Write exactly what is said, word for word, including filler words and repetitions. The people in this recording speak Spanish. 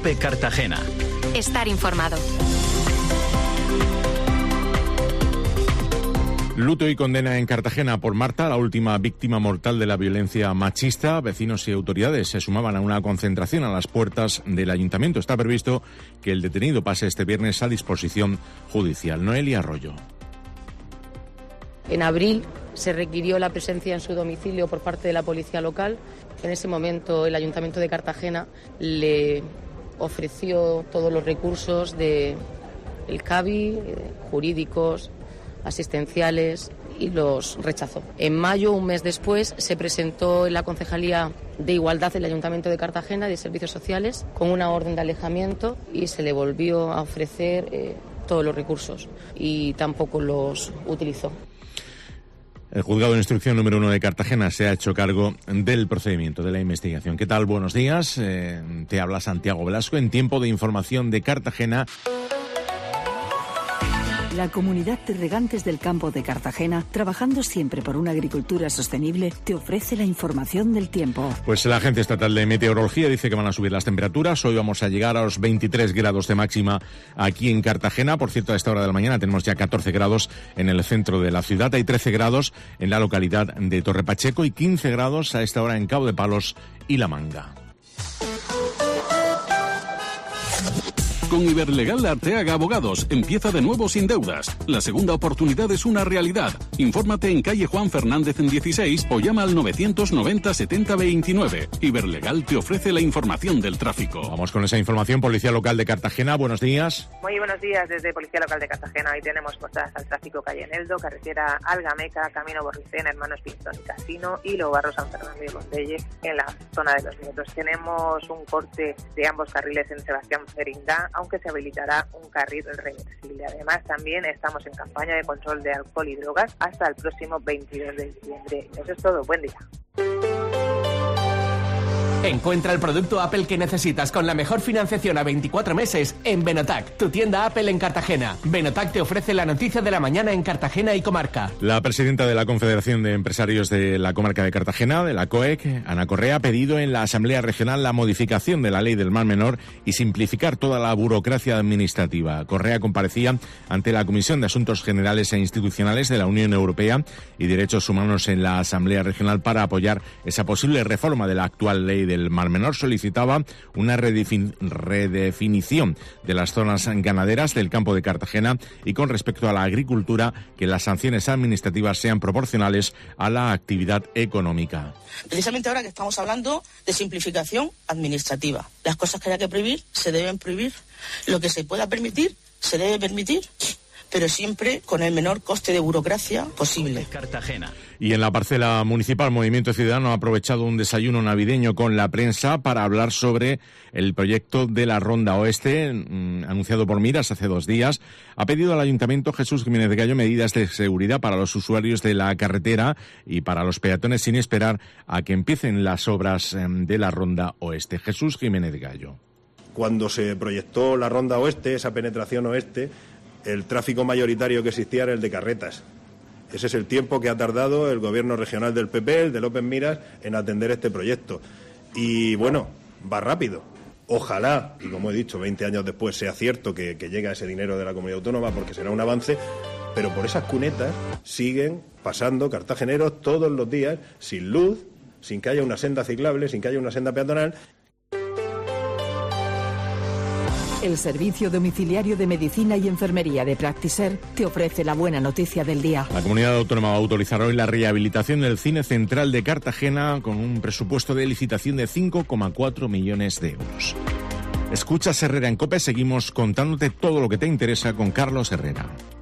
COPE Cartagena. Estar informado. Luto y condena en Cartagena por Marta, la última víctima mortal de la violencia machista. Vecinos y autoridades se sumaban a una concentración a las puertas del ayuntamiento. Está previsto que el detenido pase este viernes a disposición judicial. Noelia Arroyo. En abril se requirió la presencia en su domicilio por parte de la policía local. En ese momento el Ayuntamiento de Cartagena le ofreció todos los recursos del C A B I, jurídicos, asistenciales, y los rechazó. En mayo, un mes después, se presentó en la Concejalía de Igualdad del Ayuntamiento de Cartagena de Servicios Sociales con una orden de alejamiento y se le volvió a ofrecer eh, todos los recursos y tampoco los utilizó. El juzgado de instrucción número uno de Cartagena se ha hecho cargo del procedimiento de la investigación. ¿Qué tal? Buenos días. Eh, te habla Santiago Velasco en Tiempo de Información de Cartagena. La Comunidad de Regantes del Campo de Cartagena, trabajando siempre por una agricultura sostenible, te ofrece la información del tiempo. Pues la Agencia Estatal de Meteorología dice que van a subir las temperaturas. Hoy vamos a llegar a los veintitrés grados de máxima aquí en Cartagena. Por cierto, a esta hora de la mañana tenemos ya catorce grados en el centro de la ciudad. Hay trece grados en la localidad de Torre Pacheco y quince grados a esta hora en Cabo de Palos y La Manga. Con Iberlegal Arteaga Abogados, empieza de nuevo sin deudas. La segunda oportunidad es una realidad. Infórmate en calle Juan Fernández en dieciséis o llama al novecientos noventa setenta veintinueve. Iberlegal te ofrece la información del tráfico. Vamos con esa información. Policía Local de Cartagena, buenos días. Muy buenos días desde Policía Local de Cartagena. Hoy tenemos portadas al tráfico calle Eneldo, carretera Algameca, camino Borricena, Hermanos Pinzón y Casino, y luego Barro San Fernando y Gondelle en la zona de los Nietos. Tenemos un corte de ambos carriles en Sebastián Ferindá, aunque se habilitará un carril reversible. Además, también estamos en campaña de control de alcohol y drogas hasta el próximo veintidós de diciembre. Eso es todo. Buen día. Encuentra el producto Apple que necesitas con la mejor financiación a veinticuatro meses en Benotac, tu tienda Apple en Cartagena. Benotac te ofrece la noticia de la mañana en Cartagena y comarca. La presidenta de la Confederación de Empresarios de la Comarca de Cartagena, de la C O E C, Ana Correa, ha pedido en la Asamblea Regional la modificación de la Ley del Mar Menor y simplificar toda la burocracia administrativa. Correa comparecía ante la Comisión de Asuntos Generales e Institucionales de la Unión Europea y Derechos Humanos en la Asamblea Regional para apoyar esa posible reforma de la actual Ley del Mar Menor. Solicitaba una redefin- redefinición de las zonas ganaderas del campo de Cartagena y, con respecto a la agricultura, que las sanciones administrativas sean proporcionales a la actividad económica. Precisamente ahora que estamos hablando de simplificación administrativa. Las cosas que haya que prohibir se deben prohibir. Lo que se pueda permitir se debe permitir, pero siempre con el menor coste de burocracia posible. Cartagena. Y en la parcela municipal, Movimiento Ciudadano ha aprovechado un desayuno navideño con la prensa para hablar sobre el proyecto de la Ronda Oeste, mmm, anunciado por Miras hace dos días. Ha pedido al Ayuntamiento Jesús Jiménez de Gallo medidas de seguridad para los usuarios de la carretera y para los peatones sin esperar a que empiecen las obras eh, de la Ronda Oeste. Jesús Jiménez de Gallo. Cuando se proyectó la Ronda Oeste, esa penetración oeste, el tráfico mayoritario que existía era el de carretas. Ese es el tiempo que ha tardado el gobierno regional del P P, el de López Miras, en atender este proyecto. Y bueno, va rápido. Ojalá, y como he dicho, veinte años después sea cierto que, que llega ese dinero de la comunidad autónoma, porque será un avance, pero por esas cunetas siguen pasando cartageneros todos los días sin luz, sin que haya una senda ciclable, sin que haya una senda peatonal. El Servicio Domiciliario de Medicina y Enfermería de Practiser te ofrece la buena noticia del día. La Comunidad Autónoma va a autorizar hoy la rehabilitación del Cine Central de Cartagena con un presupuesto de licitación de cinco coma cuatro millones de euros. Escuchas Herrera en COPE, seguimos contándote todo lo que te interesa con Carlos Herrera.